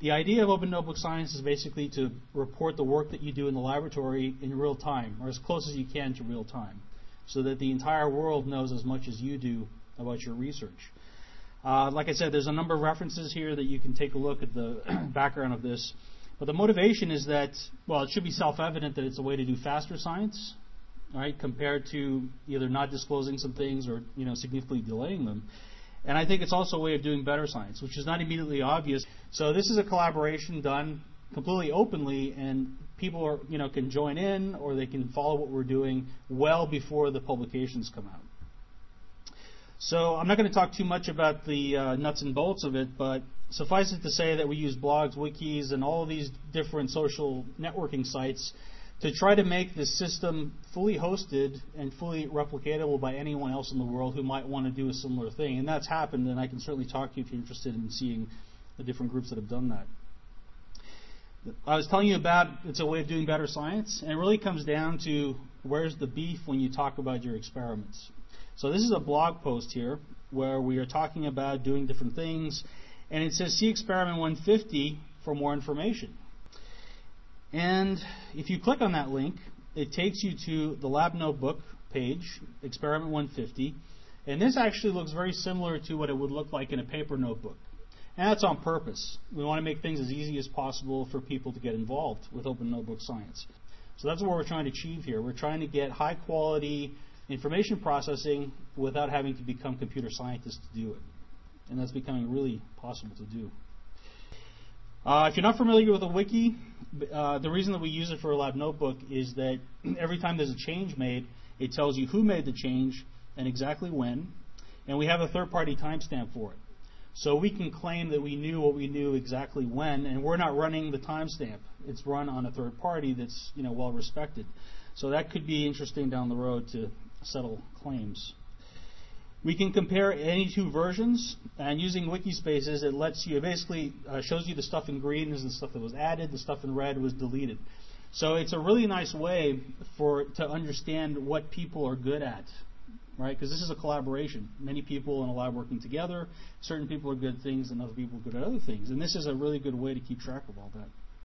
The idea of Open Notebook Science is basically to report the work that you do in the laboratory in real time, or as close as you can to real time, so that the entire world knows as much as you do about your research. Like I said, there's a number of references here that you can take a look at the background of this. But the motivation is that, well, it should be self-evident that it's a way to do faster science, right, compared to either not disclosing some things or, significantly delaying them. And I think it's also a way of doing better science, which is not immediately obvious. So this is a collaboration done completely openly, and people are, can join in or they can follow what we're doing well before the publications come out. So I'm not going to talk too much about the nuts and bolts of it, but suffice it to say that we use blogs, wikis, and all of these different social networking sites to try to make this system fully hosted and fully replicatable by anyone else in the world who might want to do a similar thing. And that's happened, and I can certainly talk to you if you're interested in seeing the different groups that have done that. I was telling you about it's a way of doing better science, and it really comes down to where's the beef when you talk about your experiments. So this is a blog post here where we are talking about doing different things, and it says see experiment 150 for more information. And if you click on that link, it takes you to the lab notebook page, experiment 150, and this actually looks very similar to what it would look like in a paper notebook. And that's on purpose. We want to make things as easy as possible for people to get involved with Open Notebook Science. So that's what we're trying to achieve here. We're trying to get high quality information processing without having to become computer scientists to do it. And that's becoming really possible to do. If you're not familiar with a wiki, the reason that we use it for a lab notebook is that every time there's a change made, it tells you who made the change and exactly when, and we have a third-party timestamp for it. So we can claim that we knew what we knew exactly when, and we're not running the timestamp. It's run on a third party that's well respected. So that could be interesting down the road to settle claims. We can compare any two versions, and using Wikispaces, it lets you, it basically shows you the stuff in green is the stuff that was added, the stuff in red was deleted. So it's a really nice way to understand what people are good at, right? Because this is a collaboration. Many people in a lab working together. Certain people are good at things and other people are good at other things. And this is a really good way to keep track of all that.